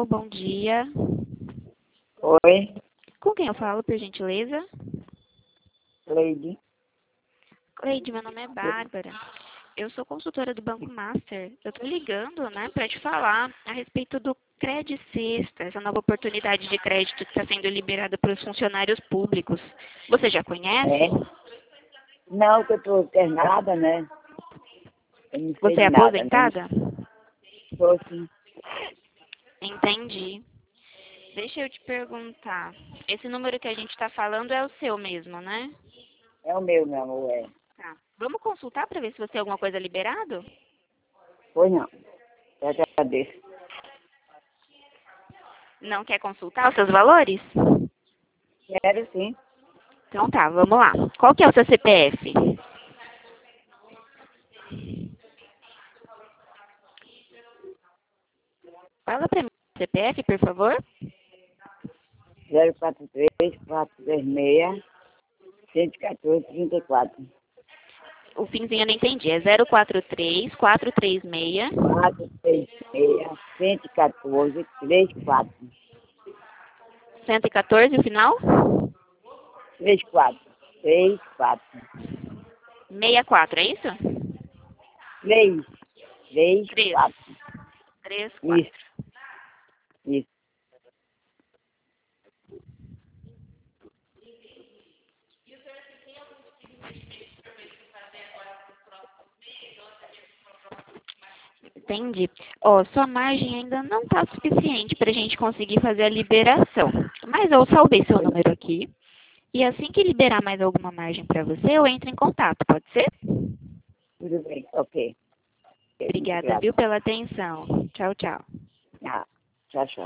Alô, bom dia. Oi, Com quem eu falo, por gentileza? Lady. Cleide, meu nome é Bárbara. Eu sou consultora do Banco Master. Eu tô ligando, né, para te falar a respeito do Cred Sexta, essa nova oportunidade de crédito que está sendo liberada para os funcionários públicos. Você já conhece? É? Não, que eu estou internada, né? Eu não sei Você é de nada, né? aposentada? Estou assim. Entendi. Deixa eu te perguntar. Esse número que a gente está falando é o seu mesmo, né? É o meu amor, é. Tá. Vamos consultar para ver se você tem alguma coisa liberado? Pois não. Eu agradeço. Não quer consultar os seus valores? Quero sim. Então tá, vamos lá. Qual que é o seu CPF? Fala pra mim o CPF, por favor. 043-436-114-34. O finzinho eu não entendi. É 043-436. 436-114-34. 114 o final? 34. 34. 64, é isso? 3. 3, 3. 4. 3, 4. Isso, isso. Entendi. Ó, sua margem ainda não está suficiente para a gente conseguir fazer a liberação. Mas eu salvei seu número aqui. E assim que liberar mais alguma margem para você, eu entro em contato, pode ser? Tudo bem, ok. Muito Obrigada, grata. viu, pela atenção. Tchau, tchau. Ah, tchau, tchau.